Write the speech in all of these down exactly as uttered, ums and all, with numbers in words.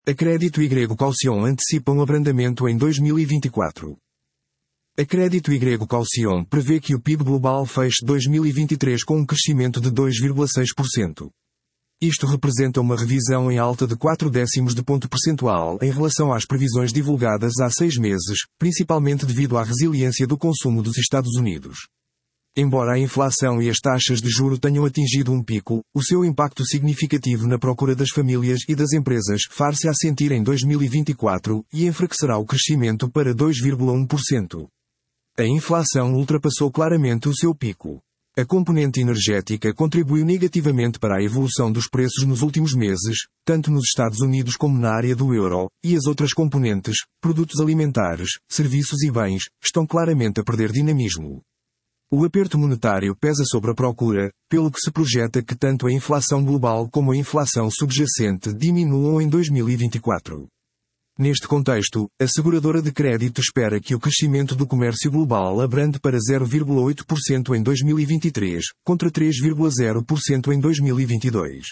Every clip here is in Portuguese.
A Crédito Y Caution antecipa um abrandamento em dois mil e vinte e quatro. A Crédito Y Caution prevê que o P I B global feche dois mil e vinte e três com um crescimento de dois vírgula seis por cento. Isto representa uma revisão em alta de quatro décimos de ponto percentual em relação às previsões divulgadas há seis meses, principalmente devido à resiliência do consumo dos Estados Unidos. Embora a inflação e as taxas de juro tenham atingido um pico, o seu impacto significativo na procura das famílias e das empresas far-se a sentir em dois mil e vinte e quatro e enfraquecerá o crescimento para dois vírgula um por cento. A inflação ultrapassou claramente o seu pico. A componente energética contribuiu negativamente para a evolução dos preços nos últimos meses, tanto nos Estados Unidos como na área do euro, e as outras componentes, produtos alimentares, serviços e bens, estão claramente a perder dinamismo. O aperto monetário pesa sobre a procura, pelo que se projeta que tanto a inflação global como a inflação subjacente diminuam em dois mil e vinte e quatro. Neste contexto, a seguradora de crédito espera que o crescimento do comércio global abrande para zero vírgula oito por cento em dois mil e vinte e três, contra três vírgula zero por cento em dois mil e vinte e dois.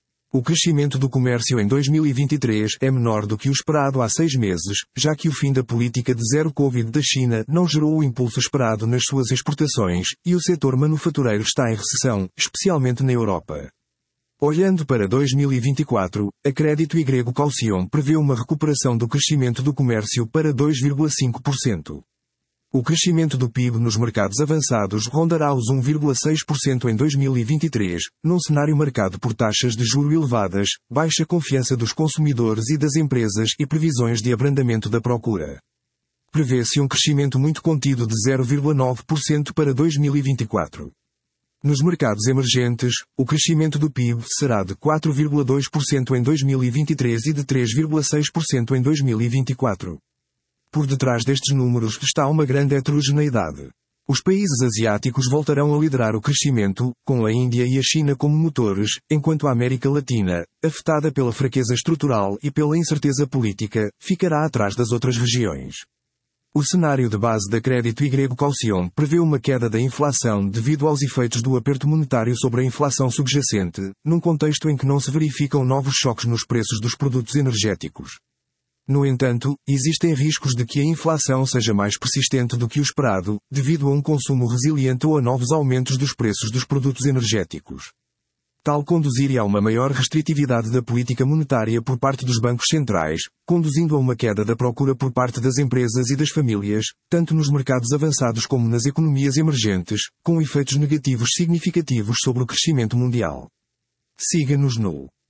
O crescimento do comércio em dois mil e vinte e três é menor do que o esperado há seis meses, já que o fim da política de zero Covid da China não gerou o impulso esperado nas suas exportações, e o setor manufatureiro está em recessão, especialmente na Europa. Olhando para dois mil e vinte e quatro, a Crédito Y Caution prevê uma recuperação do crescimento do comércio para dois vírgula cinco por cento. O crescimento do P I B nos mercados avançados rondará os um vírgula seis por cento em dois mil e vinte e três, num cenário marcado por taxas de juro elevadas, baixa confiança dos consumidores e das empresas e previsões de abrandamento da procura. Prevê-se um crescimento muito contido de zero vírgula nove por cento para dois mil e vinte e quatro. Nos mercados emergentes, o crescimento do P I B será de quatro vírgula dois por cento em dois mil e vinte e três e de três vírgula seis por cento em dois mil e vinte e quatro. Por detrás destes números está uma grande heterogeneidade. Os países asiáticos voltarão a liderar o crescimento, com a Índia e a China como motores, enquanto a América Latina, afetada pela fraqueza estrutural e pela incerteza política, ficará atrás das outras regiões. O cenário de base da Crédito Y Caution prevê uma queda da inflação devido aos efeitos do aperto monetário sobre a inflação subjacente, num contexto em que não se verificam novos choques nos preços dos produtos energéticos. No entanto, existem riscos de que a inflação seja mais persistente do que o esperado, devido a um consumo resiliente ou a novos aumentos dos preços dos produtos energéticos. Tal conduziria a uma maior restritividade da política monetária por parte dos bancos centrais, conduzindo a uma queda da procura por parte das empresas e das famílias, tanto nos mercados avançados como nas economias emergentes, com efeitos negativos significativos sobre o crescimento mundial. Siga-nos no